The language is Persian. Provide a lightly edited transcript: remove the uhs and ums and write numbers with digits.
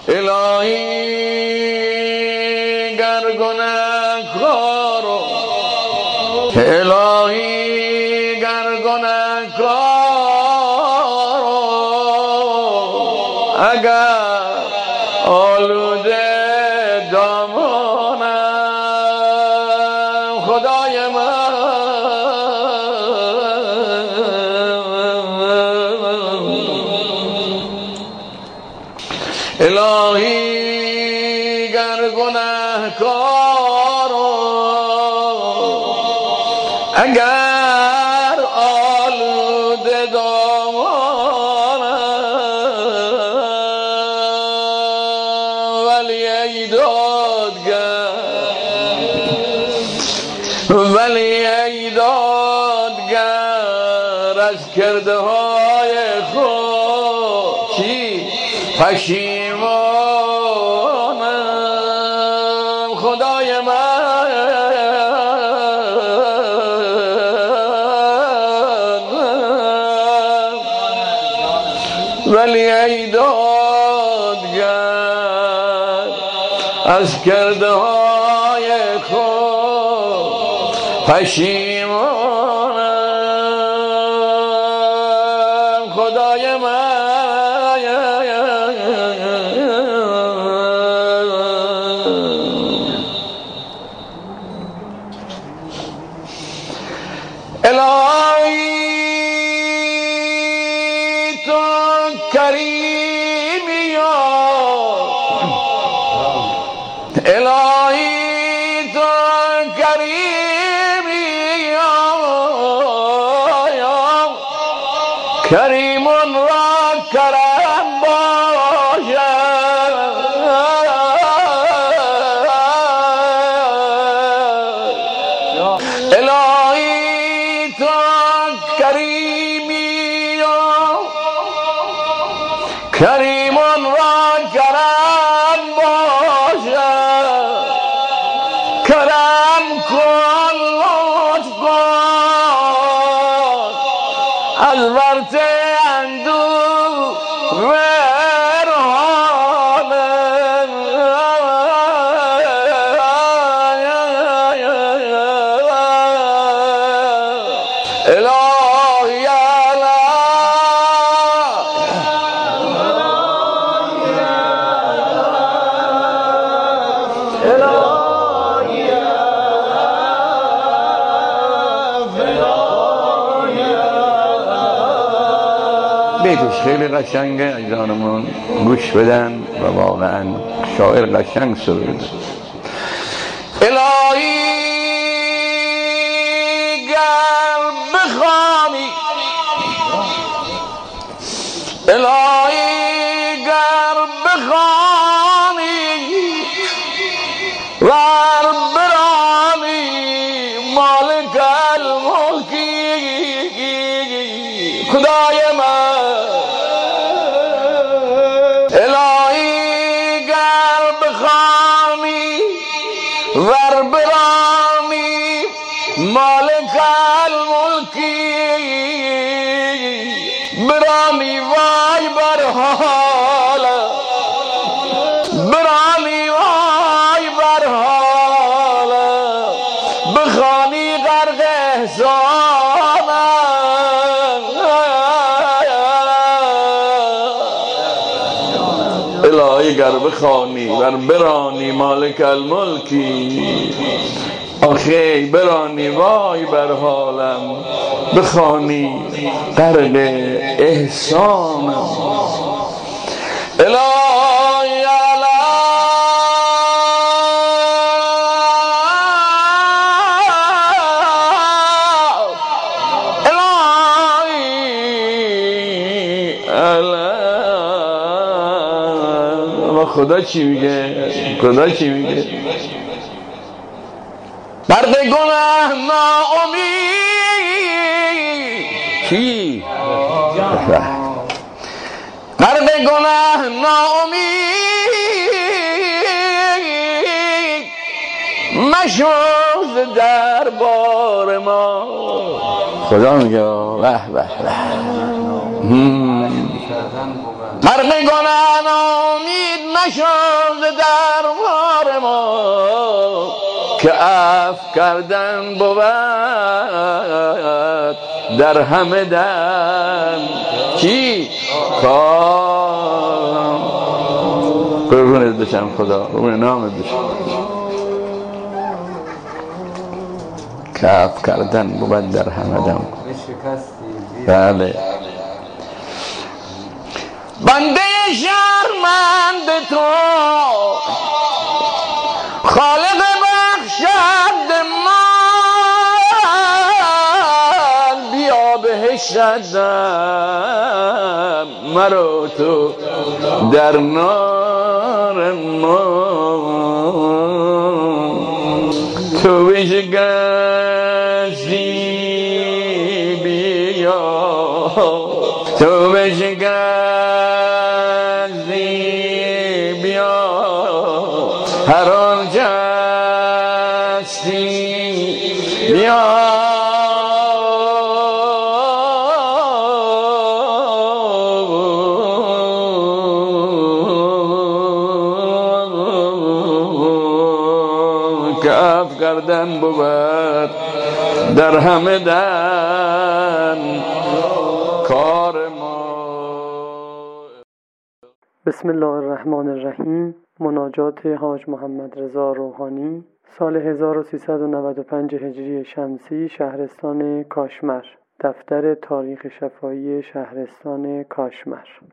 الهی گر گنه‌کارم، الهی گر گنه‌کارم، اگر آلوده دامانم خدای من، الهی گر گنه‌کارم، اگر آلوده دامانم، ولی ای دادگر از کرده های خود چی پشیمانم خدای من، ولی ای دادگر از کرده های خود پشیمانم خدای من. الهی تو کریمی یا الهی تو کریمی یا کریمون را کرم باشد، الهی تو کریمی یا کریمون را کرم باشد، کرم کن لطف کن از ورطه اندوه الهی بیتش خیلی قشنگه، عزیزانمون گوش بدن و واقعا شاعر قشنگ سروده. الهی گر بخوانی، الهی گر بخوانی ور برانی مالک الملکی خدای من، الهی گر بخوانی ور برانی مالک الملکی برانی وای بر حالم، برانی وای بر حالم، بخوانی غرق احسانم، الهی گر بخوانی ور برانی مالک الملکی، آخی برانی وای بر حالم، بخوانی غرق احسانم. الهی خدا چی میگه؟ خدا چی میگه؟ مرد گناه ناامید کی؟ مرد گناه ناامید مشوز در بار ما. خدا میگه وح وح وح. مرد گناه ناامید مشو ز دربار ما که عفو کردن بود در همه دم. کی؟ کار قربونت بشم خدا، قربون نامت بشم. که عفو کردن بود در همه دم. بله. بنده شرمنده تو خالق بخشد من، بیا بهشتم مرا تو در نار ما. تو بشکستی بیا، تو بشکستی بیا، هر آنچه هستی بیا. که عفو کردن بود در همه دن کار ما. بسم الله الرحمن الرحیم. مناجات حاج محمد رضا روحانی، سال 1395 هجری شمسی، شهرستان کاشمر. دفتر تاریخ شفاهی شهرستان کاشمر.